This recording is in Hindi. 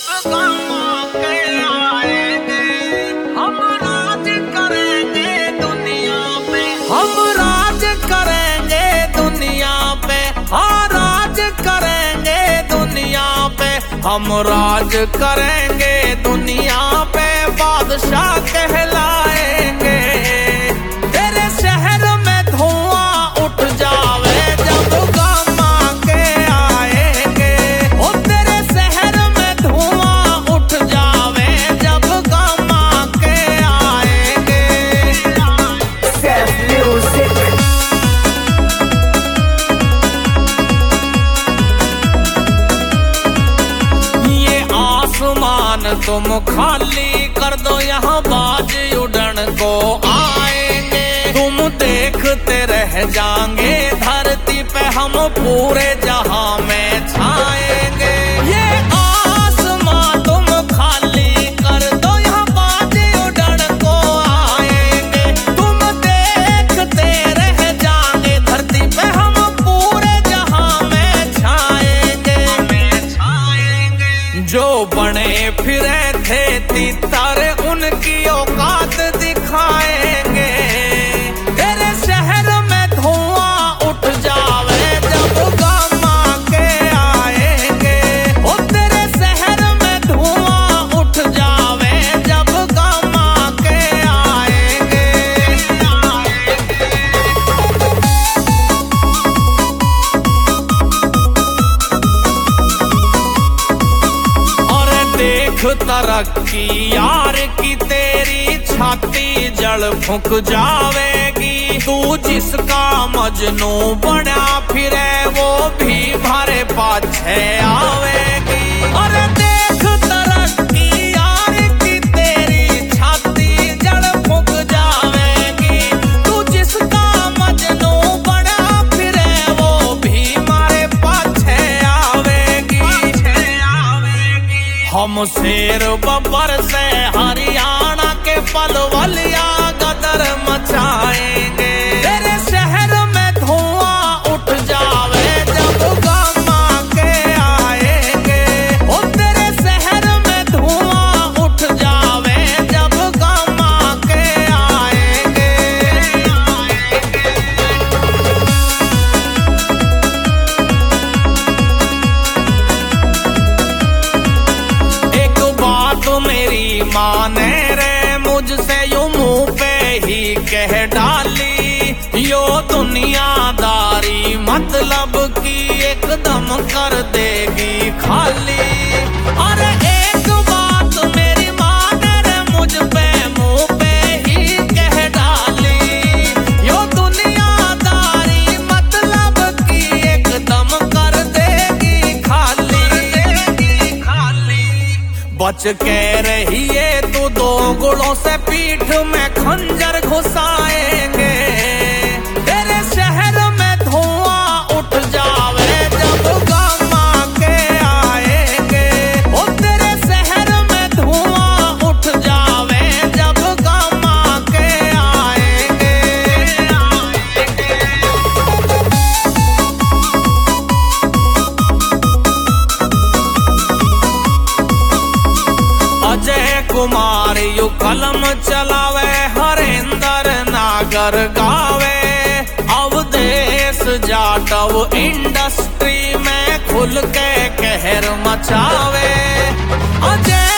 हम राज करेंगे दुनिया पे, बादशाह कहलाएंगे। तेरे शहर में धुआं उठ जावे जब गामा के आएंगे। ओ तेरे शहर में धुआं उठ जावे जब गामा के आएंगे। तुम खाली कर दो, यहाँ बाज उड़न को आएंगे। तुम देखते रह जाएंगे, धरती पे हम पूरे जहां में छाएंगे। ये आसमां तुम खाली कर दो, यहाँ बाज उड़न को आएंगे। तुम देखते रह जाएंगे, धरती पे हम पूरे जहां में छाएंगे। जो बने फिरे थे तीतर, उनकी औकात दिखाएंगे। तेरे शहर में धुआं उठ जावे जब गामा के आएंगे। ओ तेरे शहर में धुआं उठ जावे जब गामा के आएंगे। और देख तरक्की यार की, तेरी छाती जड़ फूक जावेगी। तू जिसका मजनू बना फिरे, वो भी भरे पाछे आवेगी। और देख तरक्की यार की, तेरी छाती जड़ फूक जावेगी। तू जिसका मजनू बना फिरे, वो भी मारे पाछे आवेगी। हम शेर बब्बर से हरियाणा के पलवलिया गदर मचाएंगे। तेरे शहर में धुआं उठ जावे जब गामा के आएंगे। ओ तेरे शहर में धुआं उठ जावे जब गामा के आएंगे। एक बात मेरी माने रे, मुझसे यूं मुंह पे ही कह डाली। यो दुनियादारी मतलब की एकदम कर देगी खाली। अरे एक बात मेरी माने रे, मुझ पे मुंह पे ही कह डाली। यो दुनियादारी मतलब की एकदम कर देगी खाली। बच के रहिए तू दो गुणों से, पीठ में खंजर घुसाएंगे। तेरे शहर में धुआं उठ जावे जब गामा के आएंगे। ओ तेरे शहर में धुआं उठ जावे जब गामा के आएंगे। अजय कुमार यू कलम चलावे, हरेंद्र नागर गावे। अवधेश जाटव इंडस्ट्री में खुल के कहर मचावे। अजय